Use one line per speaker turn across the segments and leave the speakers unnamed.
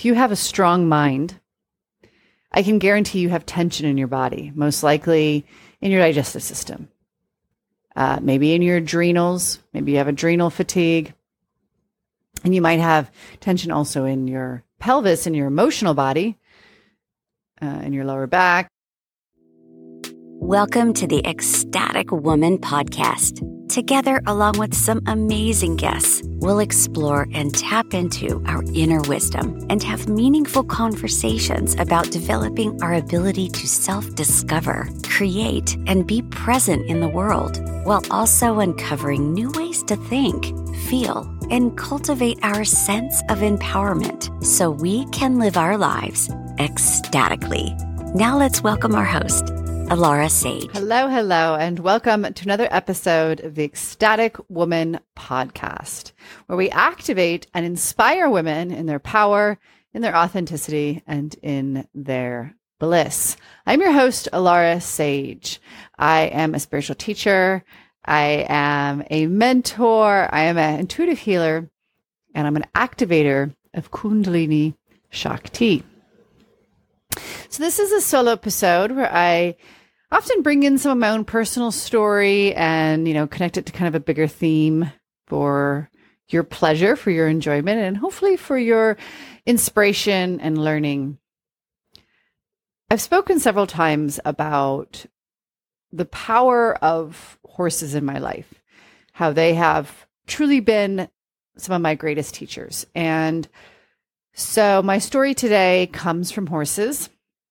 if you have a strong mind, I can guarantee you have tension in your body, most likely in your digestive system, maybe in your adrenals, maybe you have adrenal fatigue, and you might have tension also in your pelvis, in your emotional body, in your lower back.
Welcome to the Ecstatic Woman Podcast. Together, along with some amazing guests, we'll explore and tap into our inner wisdom and have meaningful conversations about developing our ability to self-discover, create, and be present in the world, while also uncovering new ways to think, feel, and cultivate our sense of empowerment so we can live our lives ecstatically. Now let's welcome our host, Alara Sage.
Hello, and welcome to another episode of the Ecstatic Woman Podcast, where we activate and inspire women in their power, in their authenticity, and in their bliss. I'm your host, Alara Sage. I am a spiritual teacher. I am a mentor. I am an intuitive healer, and I'm an activator of Kundalini Shakti. So this is a solo episode where I often bring in some of my own personal story and, connect it to kind of a bigger theme for your pleasure, for your enjoyment, and hopefully for your inspiration and learning. I've spoken several times about the power of horses in my life, how they have truly been some of my greatest teachers. And so my story today comes from horses.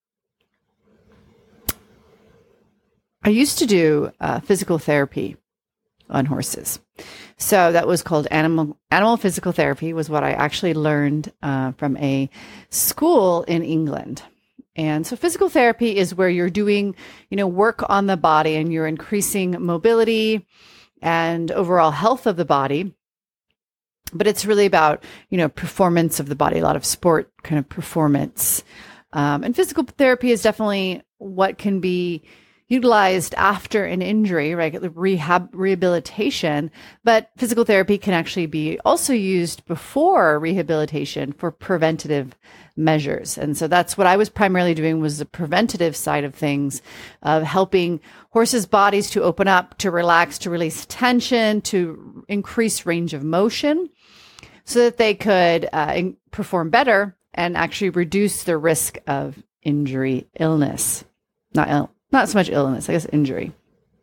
I used to do physical therapy on horses. So that was called animal physical therapy, was what I actually learned from a school in England. And so physical therapy is where you're doing, work on the body and you're increasing mobility and overall health of the body. But it's really about, performance of the body, a lot of sport kind of performance. And physical therapy is definitely what can be utilized after an injury, right? Rehabilitation, but physical therapy can actually be also used before rehabilitation for preventative measures. And so that's what I was primarily doing, was the preventative side of things, of helping horses' bodies to open up, to relax, to release tension, to increase range of motion so that they could perform better and actually reduce the risk of injury, illness. Not so much illness, I guess injury.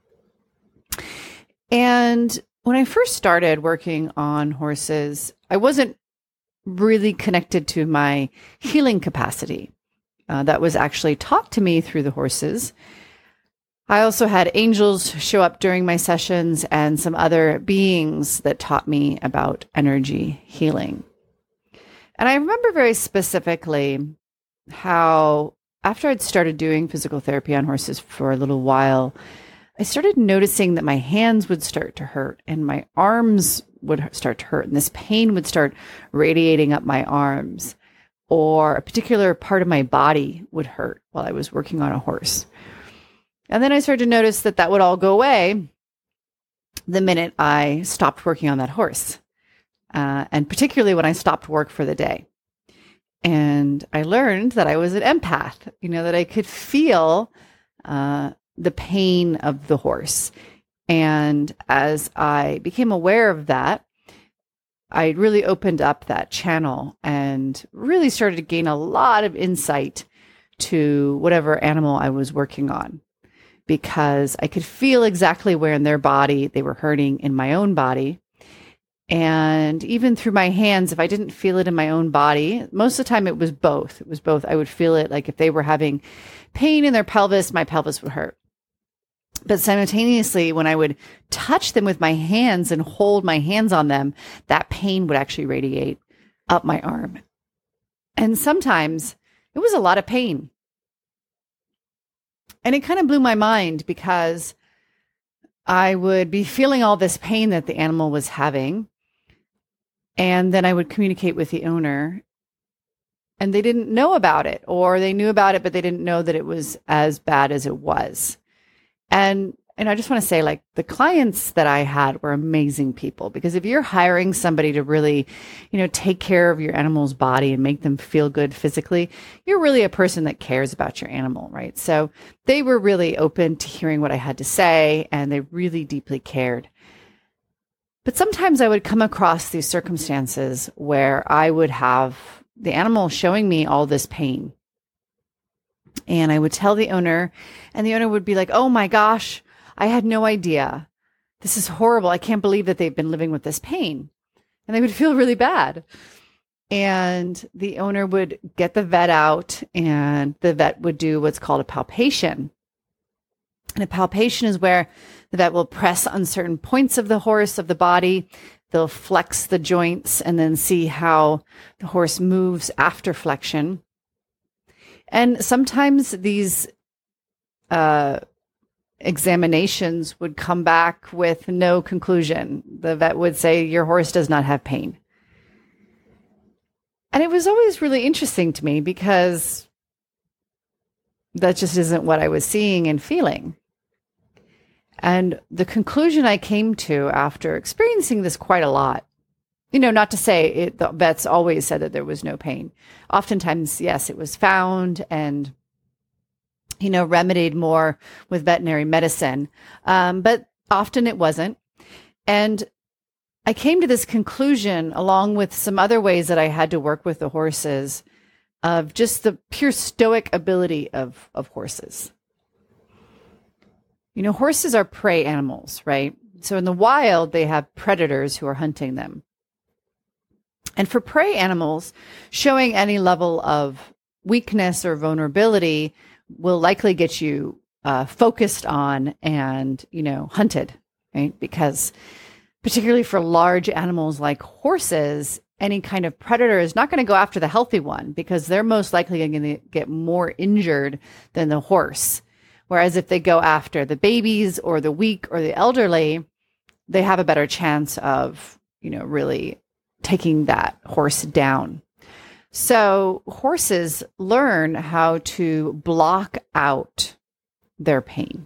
And when I first started working on horses, I wasn't really connected to my healing capacity. That was actually taught to me through the horses. I also had angels show up during my sessions and some other beings that taught me about energy healing. And I remember very specifically how after I'd started doing physical therapy on horses for a little while, I started noticing that my hands would start to hurt and my arms would start to hurt, and this pain would start radiating up my arms, or a particular part of my body would hurt while I was working on a horse. And then I started to notice that that would all go away the minute I stopped working on that horse, and particularly when I stopped work for the day. And I learned that I was an empath, that I could feel the pain of the horse. And as I became aware of that, I really opened up that channel and really started to gain a lot of insight to whatever animal I was working on, because I could feel exactly where in their body they were hurting in my own body. And even through my hands, if I didn't feel it in my own body, most of the time it was both. It was both. I would feel it like if they were having pain in their pelvis, my pelvis would hurt. But simultaneously, when I would touch them with my hands and hold my hands on them, that pain would actually radiate up my arm. And sometimes it was a lot of pain. And it kind of blew my mind, because I would be feeling all this pain that the animal was having. And then I would communicate with the owner, and they didn't know about it, or they knew about it, but they didn't know that it was as bad as it was. And and I just want to say, like, the clients that I had were amazing people, because if you're hiring somebody to really, take care of your animal's body and make them feel good physically, you're really a person that cares about your animal, right? So they were really open to hearing what I had to say, and they really deeply cared. But sometimes I would come across these circumstances where I would have the animal showing me all this pain. And I would tell the owner, and the owner would be like, "Oh my gosh, I had no idea. This is horrible. I can't believe that they've been living with this pain." And they would feel really bad. And the owner would get the vet out, and the vet would do what's called a palpation. And a palpation is where the vet will press on certain points of the horse, of the body. They'll flex the joints and then see how the horse moves after flexion. And sometimes these examinations would come back with no conclusion. The vet would say, "Your horse does not have pain." And it was always really interesting to me, because that just isn't what I was seeing and feeling. And the conclusion I came to after experiencing this quite a lot, not to say the vets always said that there was no pain. Oftentimes, yes, it was found and remedied more with veterinary medicine. But often it wasn't. And I came to this conclusion, along with some other ways that I had to work with the horses, of just the pure stoic ability of horses. Horses are prey animals, right? So in the wild, they have predators who are hunting them. And for prey animals, showing any level of weakness or vulnerability will likely get you focused on and, hunted, right? Because particularly for large animals like horses, any kind of predator is not going to go after the healthy one, because they're most likely going to get more injured than the horse. Whereas if they go after the babies or the weak or the elderly, they have a better chance of, really taking that horse down. So horses learn how to block out their pain,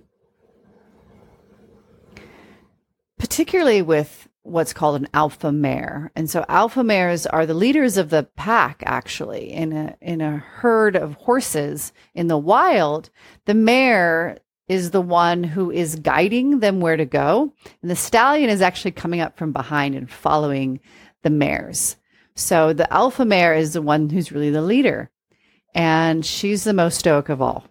particularly with what's called an alpha mare. And so alpha mares are the leaders of the pack, actually. In a herd of horses in the wild, the mare is the one who is guiding them where to go. And the stallion is actually coming up from behind and following the mares. So the alpha mare is the one who's really the leader, and she's the most stoic of all.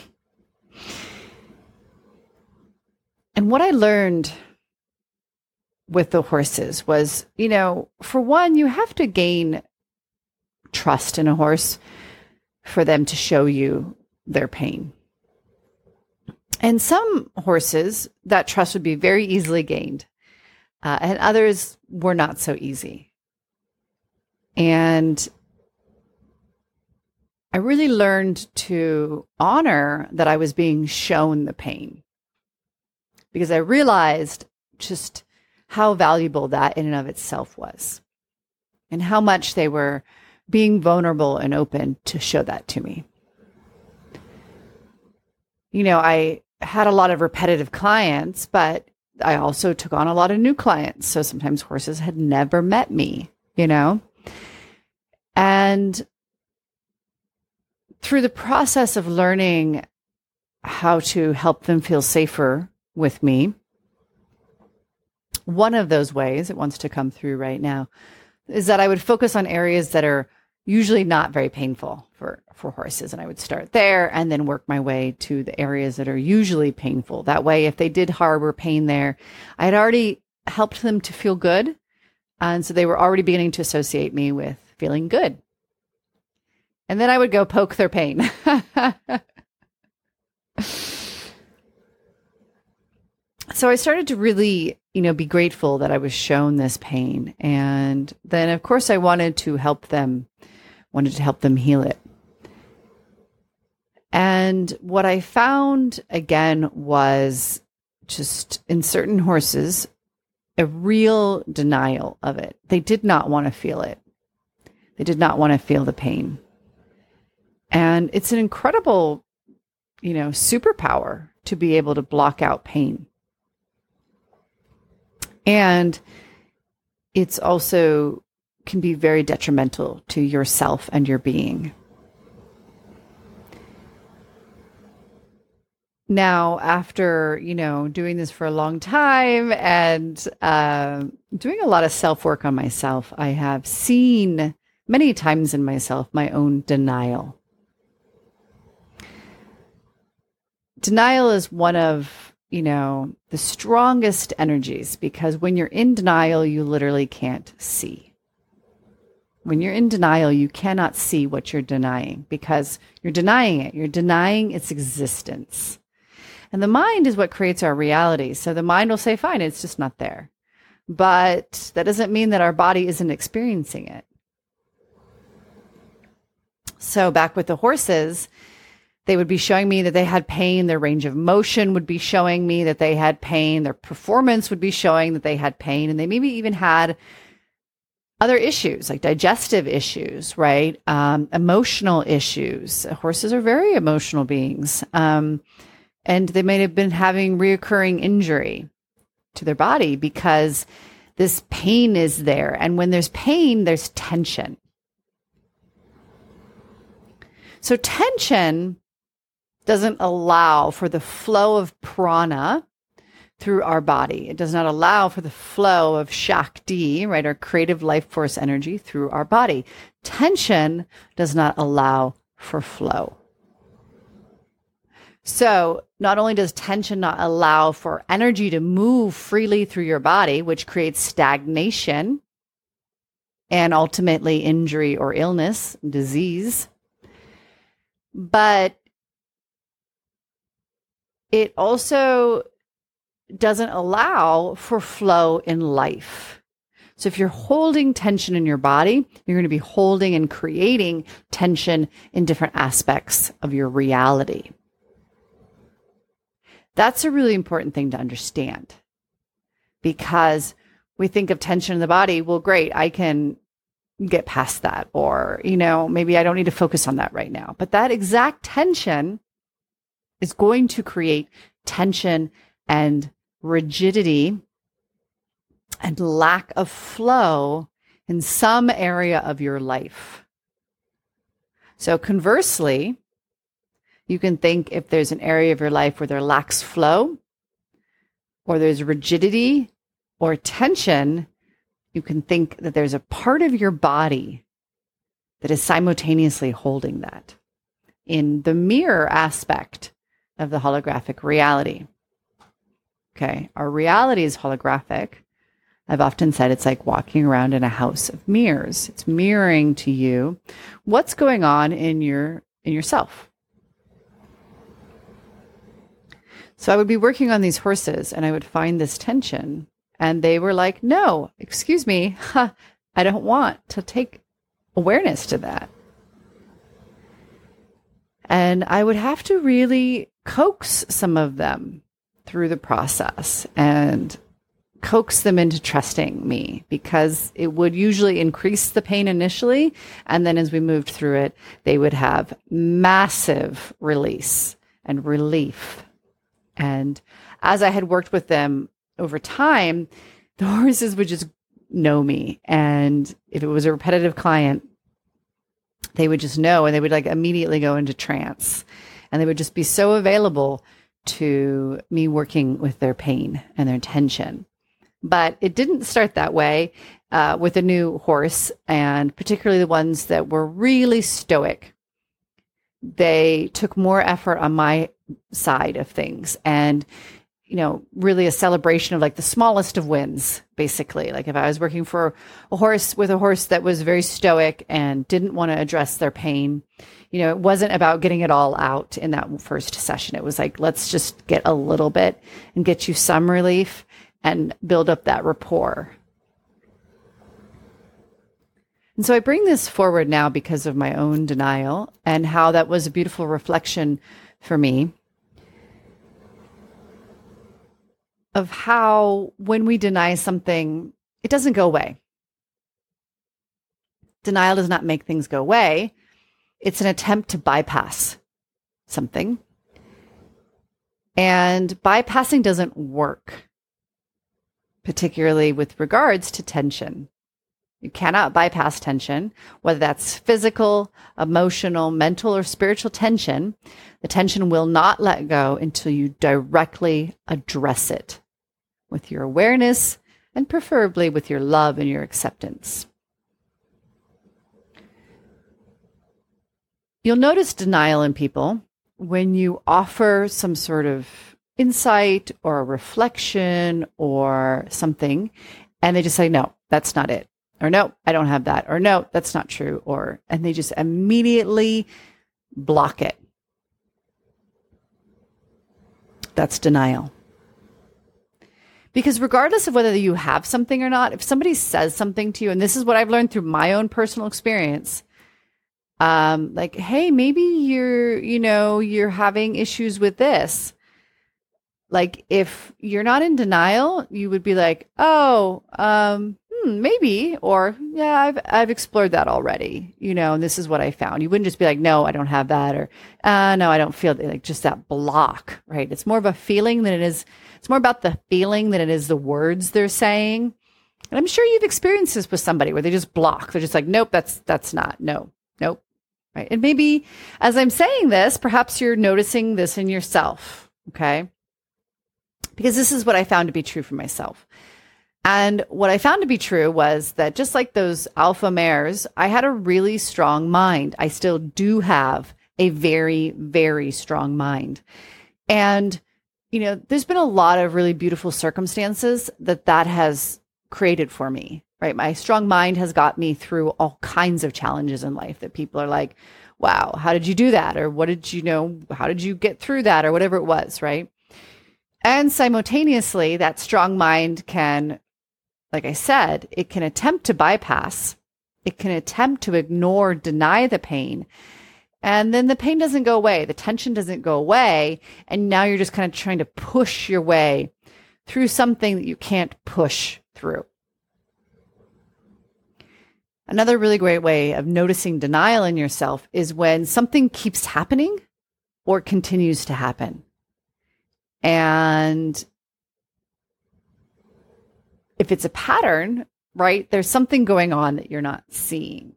And what I learned with the horses was, for one, you have to gain trust in a horse for them to show you their pain. And some horses, that trust would be very easily gained, and others were not so easy. And I really learned to honor that I was being shown the pain, because I realized just how valuable that in and of itself was, and how much they were being vulnerable and open to show that to me. I had a lot of repetitive clients, but I also took on a lot of new clients. So sometimes horses had never met me, And through the process of learning how to help them feel safer with me, one of those ways it wants to come through right now is that I would focus on areas that are usually not very painful for horses. And I would start there and then work my way to the areas that are usually painful. That way, if they did harbor pain there, I had already helped them to feel good. And so they were already beginning to associate me with feeling good. And then I would go poke their pain. So I started to really, be grateful that I was shown this pain. And then, of course, I wanted to help them heal it. And what I found, again, was just in certain horses, a real denial of it. They did not want to feel it. They did not want to feel the pain. And it's an incredible, superpower to be able to block out pain. And it's also can be very detrimental to yourself and your being. Now, after, doing this for a long time and doing a lot of self-work on myself, I have seen many times in myself my own denial. Denial is one of, the strongest energies, because when you're in denial, you literally can't see. When you're in denial, you cannot see what you're denying because you're denying it. You're denying its existence. And the mind is what creates our reality. So the mind will say, fine, it's just not there. But that doesn't mean that our body isn't experiencing it. So back with the horses, they would be showing me that they had pain. Their range of motion would be showing me that they had pain. Their performance would be showing that they had pain. And they maybe even had other issues like digestive issues, right? Emotional issues. Horses are very emotional beings. And they may have been having reoccurring injury to their body because this pain is there. And when there's pain, there's tension. So tension doesn't allow for the flow of prana through our body. It does not allow for the flow of Shakti, right, our creative life force energy through our body. Tension does not allow for flow. So not only does tension not allow for energy to move freely through your body, which creates stagnation and ultimately injury or illness, disease, but it also doesn't allow for flow in life. So if you're holding tension in your body, you're going to be holding and creating tension in different aspects of your reality. That's a really important thing to understand, because we think of tension in the body. Well, great, I can get past that. Or, maybe I don't need to focus on that right now. But that exact tension is going to create tension and rigidity and lack of flow in some area of your life. So conversely, you can think if there's an area of your life where there lacks flow, or there's rigidity or tension, you can think that there's a part of your body that is simultaneously holding that in the mirror aspect of the holographic reality. Okay, our reality is holographic. I've often said it's like walking around in a house of mirrors. It's mirroring to you what's going on in yourself. So I would be working on these horses and I would find this tension, and they were like, no, excuse me, I don't want to take awareness to that. And I would have to really coax some of them through the process and coax them into trusting me, because it would usually increase the pain initially. And then as we moved through it, they would have massive release and relief. And as I had worked with them over time, the horses would just know me. And if it was a repetitive client, they would just know, and they would like immediately go into trance. And they would just be so available to me working with their pain and their tension. But it didn't start that way with a new horse, and particularly the ones that were really stoic. They took more effort on my side of things, and really a celebration of like the smallest of wins, basically. Like if I was working for a horse that was very stoic and didn't want to address their pain, it wasn't about getting it all out in that first session. It was like, let's just get a little bit and get you some relief and build up that rapport. And so I bring this forward now because of my own denial and how that was a beautiful reflection for me of how when we deny something, it doesn't go away. Denial does not make things go away. It's an attempt to bypass something. And bypassing doesn't work, particularly with regards to tension. You cannot bypass tension, whether that's physical, emotional, mental, or spiritual tension. The tension will not let go until you directly address it with your awareness and preferably with your love and your acceptance. You'll notice denial in people when you offer some sort of insight or a reflection or something, and they just say, no, that's not it. Or no, I don't have that. Or no, that's not true. And they just immediately block it. That's denial. Because regardless of whether you have something or not, if somebody says something to you, and this is what I've learned through my own personal experience, like, hey, maybe you're having issues with this. Like, if you're not in denial, you would be like, oh, maybe, or yeah, I've explored that already, and this is what I found. You wouldn't just be like, no, I don't have that, or no, I don't feel that, like just that block, right? It's more of a feeling than it is. It's more about the feeling than it is the words they're saying. And I'm sure you've experienced this with somebody where they just block. They're just like, nope, that's not, no, nope. Right. And maybe as I'm saying this, perhaps you're noticing this in yourself. Okay. Because this is what I found to be true for myself. And what I found to be true was that just like those alpha mares, I had a really strong mind. I still do have a very, very strong mind. And, there's been a lot of really beautiful circumstances that has created for me, right? My strong mind has got me through all kinds of challenges in life that people are like, wow, how did you do that? Or what did you know? How did you get through that? Or whatever it was, right? And simultaneously, that strong mind can, like I said, it can attempt to bypass. It can attempt to ignore, deny the pain. And then the pain doesn't go away. The tension doesn't go away. And now you're just kind of trying to push your way through something that you can't push through. Another really great way of noticing denial in yourself is when something keeps happening or continues to happen. And if it's a pattern, right, there's something going on that you're not seeing.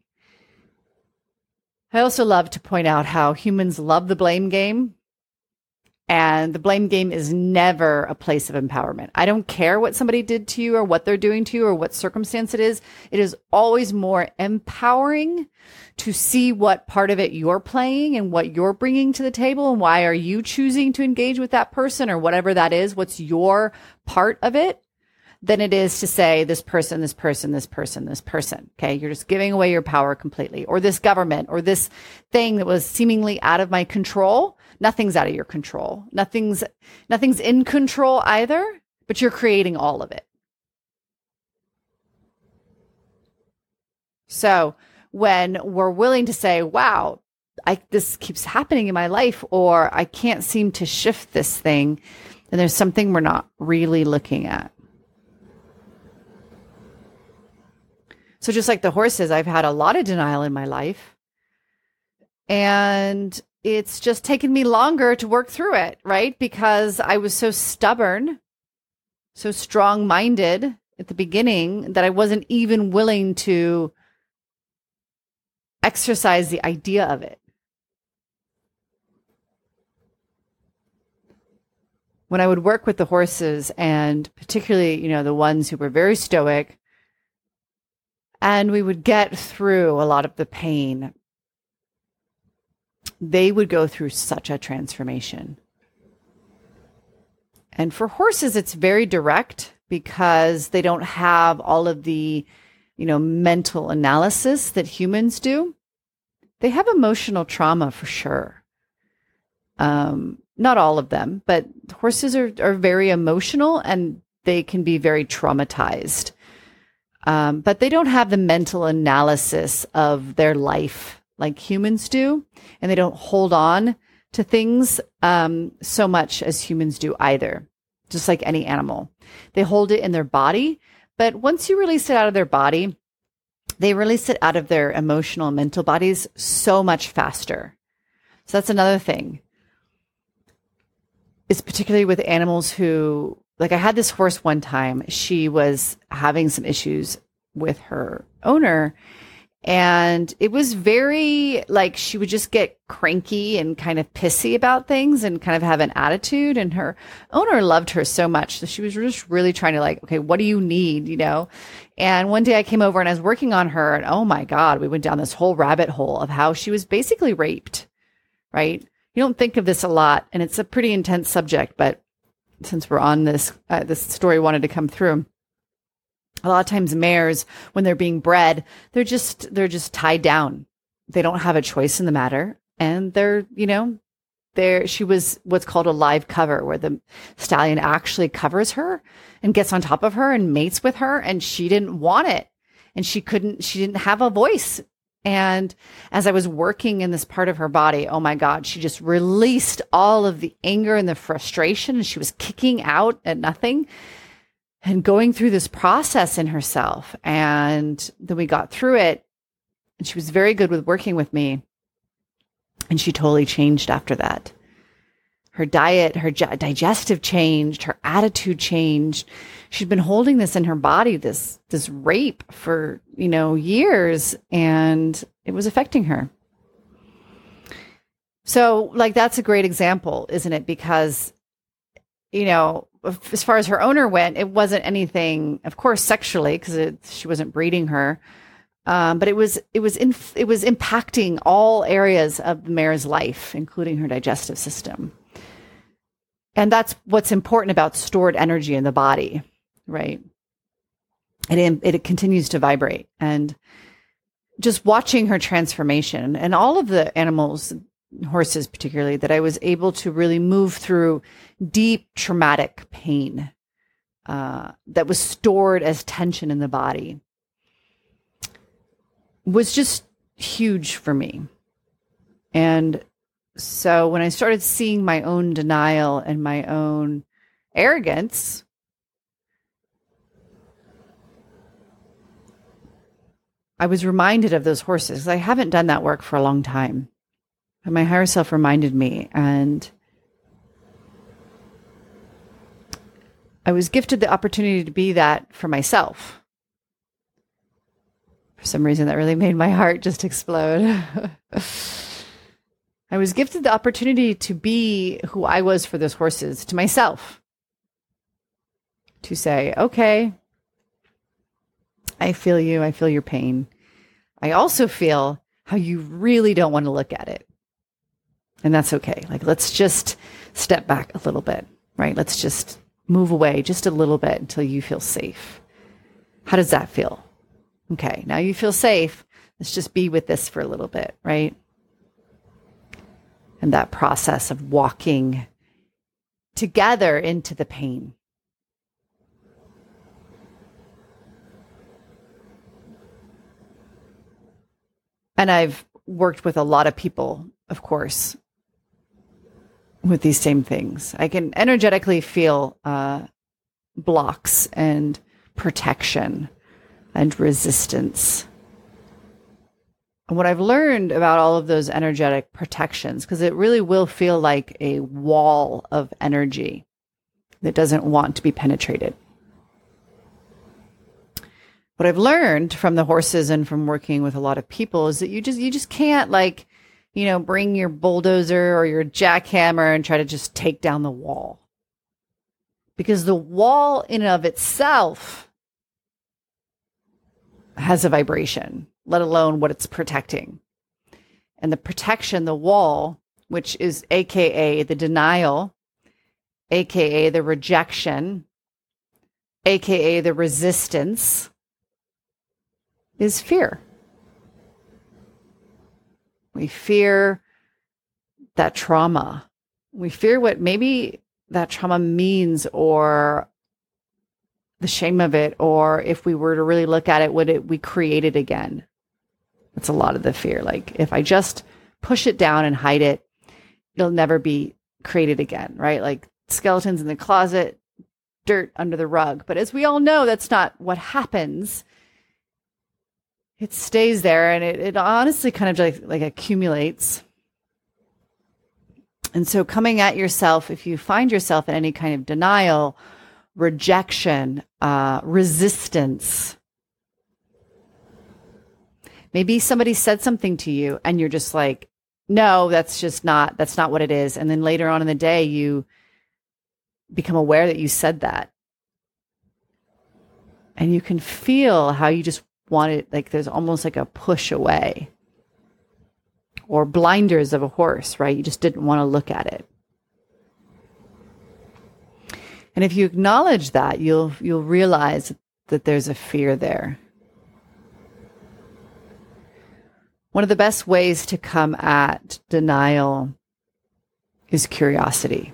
I also love to point out how humans love the blame game. And the blame game is never a place of empowerment. I don't care what somebody did to you or what they're doing to you or what circumstance it is. It is always more empowering to see what part of it you're playing and what you're bringing to the table and why are you choosing to engage with that person or whatever that is. What's your part of it? Than it is to say this person, this person, this person, this person. Okay. You're just giving away your power completely, or this government or this thing that was seemingly out of my control. Nothing's out of your control. Nothing's in control either, but you're creating all of it. So when we're willing to say, wow, this keeps happening in my life, or I can't seem to shift this thing, then there's something we're not really looking at. So just like the horses, I've had a lot of denial in my life, and it's just taken me longer to work through it, right? Because I was so stubborn, so strong-minded at the beginning that I wasn't even willing to exercise the idea of it. When I would work with the horses, and particularly, the ones who were very stoic, and we would get through a lot of the pain, they would go through such a transformation. And for horses, it's very direct because they don't have all of the, mental analysis that humans do. They have emotional trauma for sure. Not all of them, but horses are very emotional and they can be very traumatized. But they don't have the mental analysis of their life like humans do. And they don't hold on to things so much as humans do either, just like any animal. They hold it in their body. But once you release it out of their body, they release it out of their emotional and mental bodies so much faster. So that's another thing. is particularly with animals who, like I had this horse one time, she was having some issues with her owner. And it was very like she would just get cranky and kind of pissy about things and kind of have an attitude. And her owner loved her so much. So she was just really trying to like, okay, what do you need? You know? And one day I came over and I was working on her and oh my God, we went down this whole rabbit hole of how she was basically raped, right? You don't think of this a lot and it's a pretty intense subject, but since we're on this, this story wanted to come through. A lot of times mares, when they're being bred, they're just tied down. They don't have a choice in the matter. And she was what's called a live cover, where the stallion actually covers her and gets on top of her and mates with her. And she didn't want it. And she didn't have a voice. And as I was working in this part of her body, oh my God, she just released all of the anger and the frustration. And she was kicking out at nothing. And going through this process in herself. And then we got through it. And she was very good with working with me. And she totally changed after that. Her diet, her digestive changed, her attitude changed. She'd been holding this in her body, this rape for, years, and it was affecting her. So like, that's a great example, isn't it? Because, as far as her owner went, it wasn't anything, of course, sexually, because she wasn't breeding her. But it was impacting all areas of the mare's life, including her digestive system. And that's what's important about stored energy in the body, right? It continues to vibrate. And just watching her transformation and all of the animals, horses particularly, that I was able to really move through deep traumatic pain that was stored as tension in the body was just huge for me. And so when I started seeing my own denial and my own arrogance, I was reminded of those horses, because I haven't done that work for a long time. And my higher self reminded me, and I was gifted the opportunity to be that for myself. For some reason, that really made my heart just explode. I was gifted the opportunity to be who I was for those horses, to myself. To say, okay, I feel you. I feel your pain. I also feel how you really don't want to look at it. And that's okay. Like, let's just step back a little bit, right? Let's just move away just a little bit until you feel safe. How does that feel? Okay, now you feel safe. Let's just be with this for a little bit, right? And that process of walking together into the pain. And I've worked with a lot of people, of course, with these same things. I can energetically feel blocks and protection and resistance. And what I've learned about all of those energetic protections, because it really will feel like a wall of energy that doesn't want to be penetrated. What I've learned from the horses and from working with a lot of people is that you just can't bring your bulldozer or your jackhammer and try to just take down the wall. Because the wall in and of itself has a vibration, let alone what it's protecting. And the protection, the wall, which is AKA the denial, AKA the rejection, AKA the resistance, is fear. We fear that trauma. We fear what maybe that trauma means, or the shame of it, or if we were to really look at it, would it we create it again? That's a lot of the fear. Like, if I just push it down and hide it, it'll never be created again, right? Like skeletons in the closet, dirt under the rug. But as we all know, that's not what happens. It stays there, and it honestly kind of like accumulates. And so coming at yourself, if you find yourself in any kind of denial, rejection, resistance, maybe somebody said something to you and you're just like, no, that's not what it is. And then later on in the day, you become aware that you said that. And you can feel how you just want it, like there's almost like a push away or blinders of a horse, right? You just didn't want to look at it. And if you acknowledge that, you'll realize that there's a fear there. One of the best ways to come at denial is curiosity.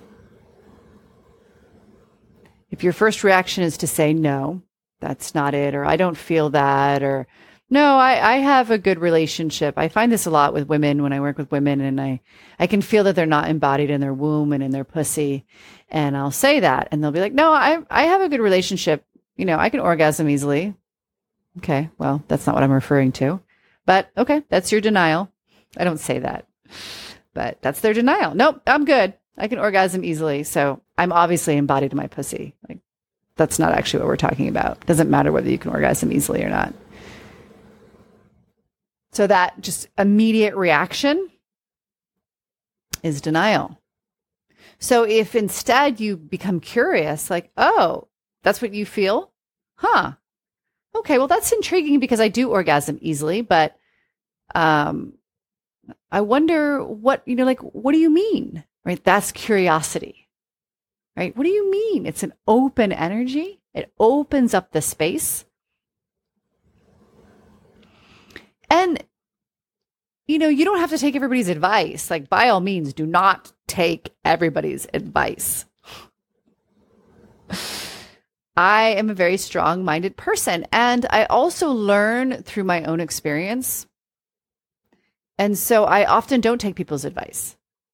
If your first reaction is to say, no, that's not it, or I don't feel that, or no, I have a good relationship. I find this a lot with women when I work with women, and I can feel that they're not embodied in their womb and in their pussy. And I'll say that, and they'll be like, no, I have a good relationship. I can orgasm easily. Okay, well, that's not what I'm referring to. But okay, that's your denial. I don't say that, but that's their denial. Nope, I'm good. I can orgasm easily. So I'm obviously embodied in my pussy. Like, that's not actually what we're talking about. Doesn't matter whether you can orgasm easily or not. So that just immediate reaction is denial. So if instead you become curious, like, oh, that's what you feel? Huh. Okay, well, that's intriguing because I do orgasm easily, but I wonder what do you mean? Right? That's curiosity. Right? What do you mean? It's an open energy. It opens up the space. And, you don't have to take everybody's advice. Like, by all means, do not take everybody's advice. I am a very strong-minded person, and I also learn through my own experience. And so I often don't take people's advice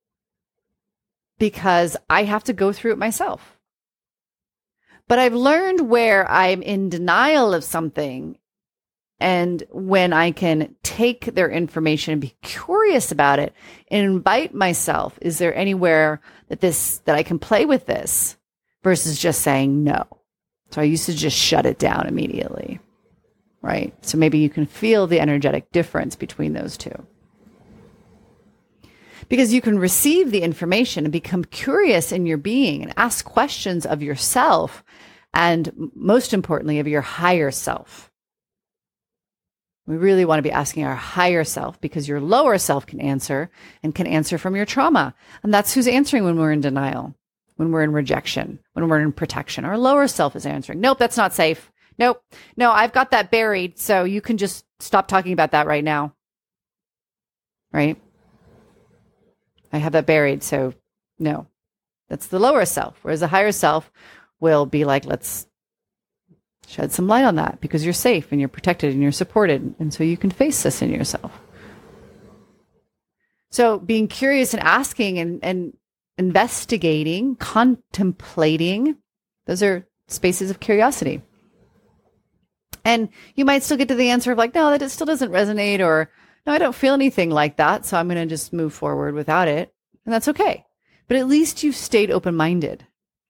because I have to go through it myself. But I've learned where I'm in denial of something, and when I can take their information and be curious about it and invite myself, is there anywhere that I can play with this versus just saying no? So I used to just shut it down immediately, right? So maybe you can feel the energetic difference between those two. Because you can receive the information and become curious in your being and ask questions of yourself and, most importantly, of your higher self. We really want to be asking our higher self because your lower self can answer and can answer from your trauma. And that's who's answering when we're in denial. When we're in rejection, when we're in protection. Our lower self is answering, nope, that's not safe. Nope, no, I've got that buried, so you can just stop talking about that right now. Right? I have that buried, so no. That's the lower self. Whereas the higher self will be like, let's shed some light on that because you're safe and you're protected and you're supported. And so you can face this in yourself. So being curious and asking and investigating, contemplating, those are spaces of curiosity. And you might still get to the answer of like, no, that still doesn't resonate, or no, I don't feel anything like that, so I'm going to just move forward without it. And that's okay. But at least you've stayed open-minded.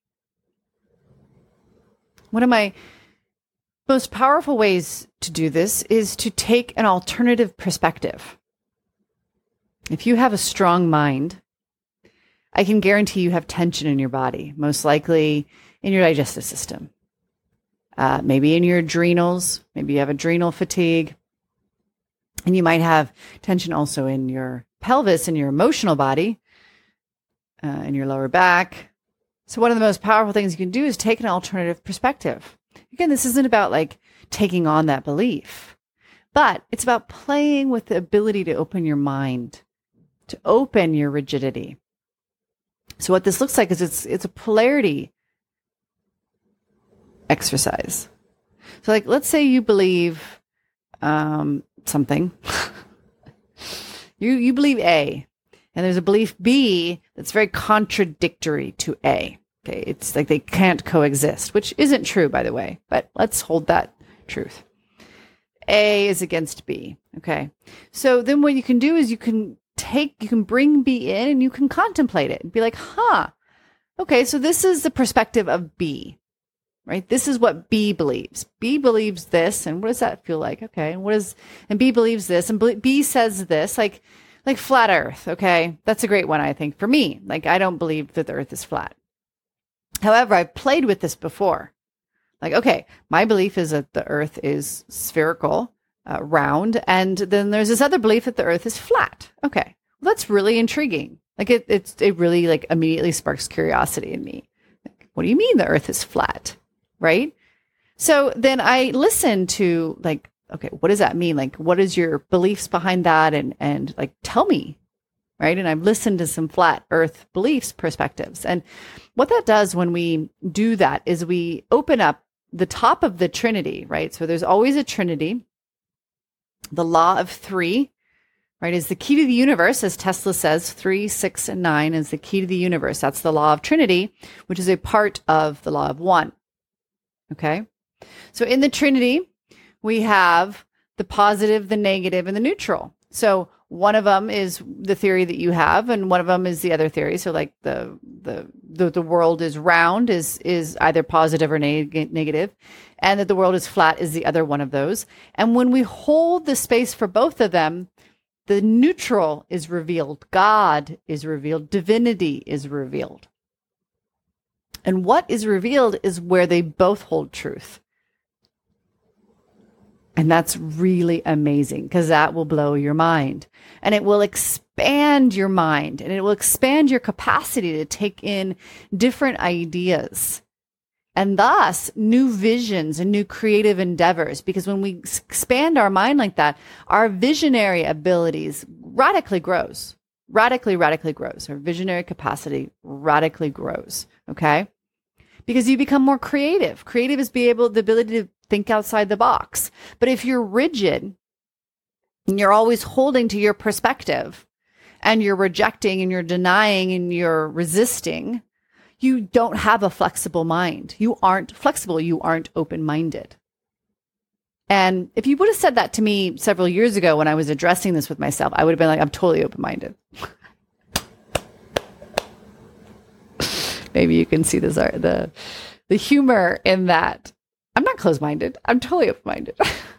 One of my most powerful ways to do this is to take an alternative perspective. If you have a strong mind, I can guarantee you have tension in your body, most likely in your digestive system, maybe in your adrenals, maybe you have adrenal fatigue, and you might have tension also in your pelvis and your emotional body, in your lower back. So one of the most powerful things you can do is take an alternative perspective. Again, this isn't about like taking on that belief, but it's about playing with the ability to open your mind, to open your rigidity. So what this looks like is it's a polarity exercise. So like, let's say you believe something. you believe A, and there's a belief B that's very contradictory to A. Okay, it's like they can't coexist, which isn't true, by the way, but let's hold that truth. A is against B. Okay, so then what you can do is you can you can bring B in and you can contemplate it and be like, okay, so this is the perspective of B, right? This is what B believes. B believes this. And what does that feel like? Okay. And B believes this, and B says this, like flat earth. Okay. That's a great one, I think, for me. Like, I don't believe that the earth is flat. However, I've played with this before. Like, okay, my belief is that the earth is spherical, round. And then there's this other belief that the earth is flat. Okay. Well, that's really intriguing. Like it really like immediately sparks curiosity in me. Like, what do you mean the earth is flat? Right. So then I listen to like, okay, what does that mean? Like, what is your beliefs behind that? And like, tell me. Right. And I've listened to some flat earth beliefs perspectives. And what that does when we do that is we open up the top of the Trinity, right? So there's always a Trinity. The law of three, right, is the key to the universe, as Tesla says. 3, 6, and 9 is the key to the universe. That's the law of Trinity, which is a part of the law of one. Okay. So in the Trinity, we have the positive, the negative, and the neutral. So one of them is the theory that you have, and one of them is the other theory. So like the world is round is either positive or negative, and that the world is flat is the other one of those. And when we hold the space for both of them, the neutral is revealed. God is revealed. Divinity is revealed. And what is revealed is where they both hold truth. And that's really amazing, because that will blow your mind, and it will expand your mind, and it will expand your capacity to take in different ideas, and thus new visions and new creative endeavors. Because when we expand our mind like that, our visionary abilities radically grows. Radically grows. Our visionary capacity radically grows. Okay. Because you become more creative. Creative is the ability to think outside the box. But if you're rigid and you're always holding to your perspective, and you're rejecting and you're denying and you're resisting, you don't have a flexible mind. You aren't flexible. You aren't open-minded. And if you would have said that to me several years ago when I was addressing this with myself, I would have been like, I'm totally open-minded. Maybe you can see the humor in that. I'm not closed-minded. I'm totally open-minded.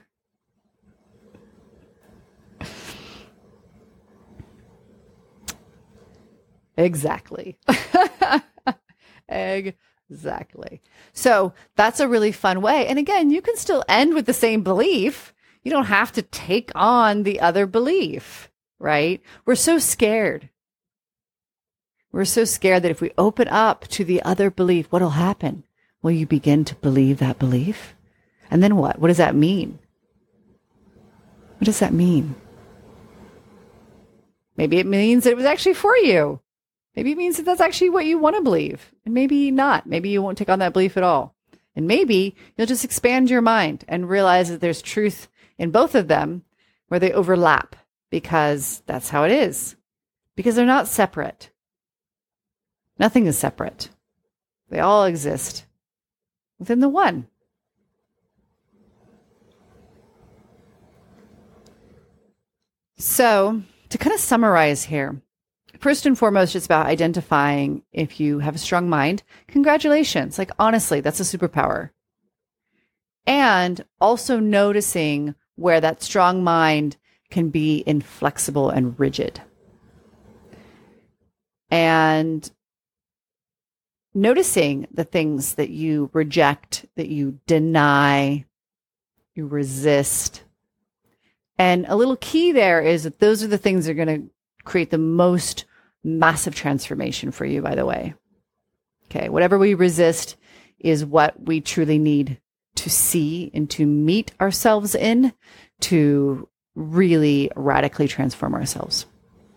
Exactly. Exactly. So that's a really fun way. And again, you can still end with the same belief. You don't have to take on the other belief, right? We're so scared. We're so scared that if we open up to the other belief, what'll happen? Well, you begin to believe that belief. And then what? What does that mean? What does that mean? Maybe it means that it was actually for you. Maybe it means that that's actually what you want to believe. And maybe not. Maybe you won't take on that belief at all. And maybe you'll just expand your mind and realize that there's truth in both of them where they overlap, because that's how it is. Because they're not separate. Nothing is separate. They all exist within the one. So to kind of summarize here, first and foremost, it's about identifying if you have a strong mind. Congratulations. Like, honestly, that's a superpower. And also noticing where that strong mind can be inflexible and rigid. And noticing the things that you reject, that you deny, you resist. And a little key there is that those are the things that are going to create the most massive transformation for you, by the way. Okay, whatever we resist is what we truly need to see and to meet ourselves in, to really radically transform ourselves.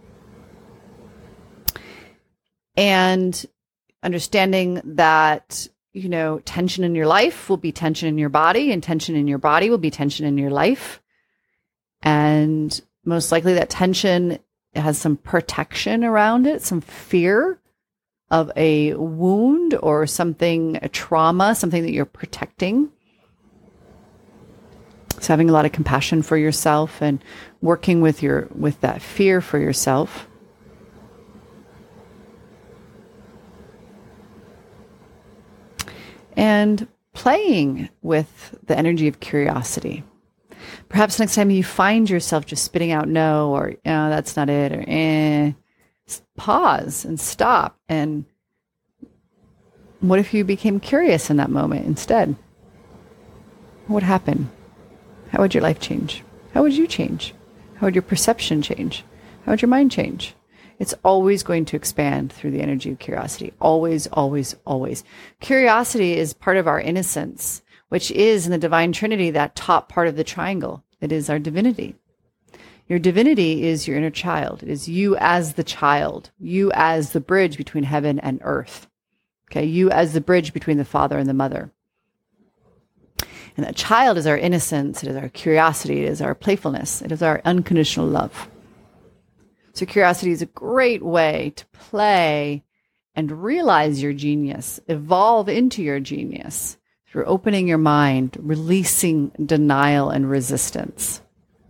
And understanding that, you know, tension in your life will be tension in your body, and tension in your body will be tension in your life. And most likely that tension has some protection around it, some fear of a wound or something, a trauma, something that you're protecting. So having a lot of compassion for yourself and working with that fear for yourself. And playing with the energy of curiosity. Perhaps next time you find yourself just spitting out no, or that's not it, or pause and stop. And what if you became curious in that moment instead? What would happen? How would your life change? How would you change? How would your perception change? How would your mind change? It's always going to expand through the energy of curiosity. Always, always, always. Curiosity is part of our innocence, which is in the divine trinity, that top part of the triangle. It is our divinity. Your divinity is your inner child. It is you as the child, you as the bridge between heaven and earth. Okay, you as the bridge between the father and the mother. And that child is our innocence, it is our curiosity, it is our playfulness, it is our unconditional love. So curiosity is a great way to play and realize your genius, evolve into your genius through opening your mind, releasing denial and resistance.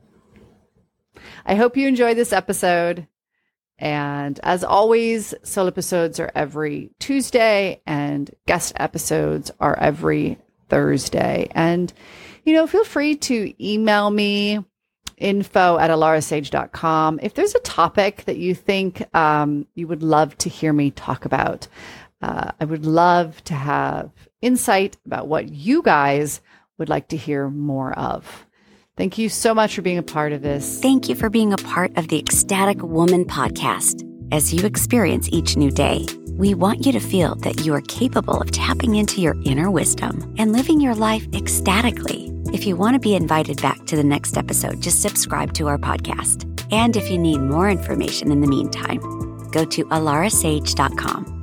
I hope you enjoyed this episode. And as always, solo episodes are every Tuesday and guest episodes are every Thursday. And, feel free to email me info@alarasage.com if there's a topic that you think you would love to hear me talk about. I would love to have insight about what you guys would like to hear more of. Thank you so much for being a part of this.
Thank you for being a part of the Ecstatic Woman podcast. As you experience each new day, we want you to feel that you are capable of tapping into your inner wisdom and living your life ecstatically. If you want to be invited back to the next episode, just subscribe to our podcast. And if you need more information in the meantime, go to alarasage.com.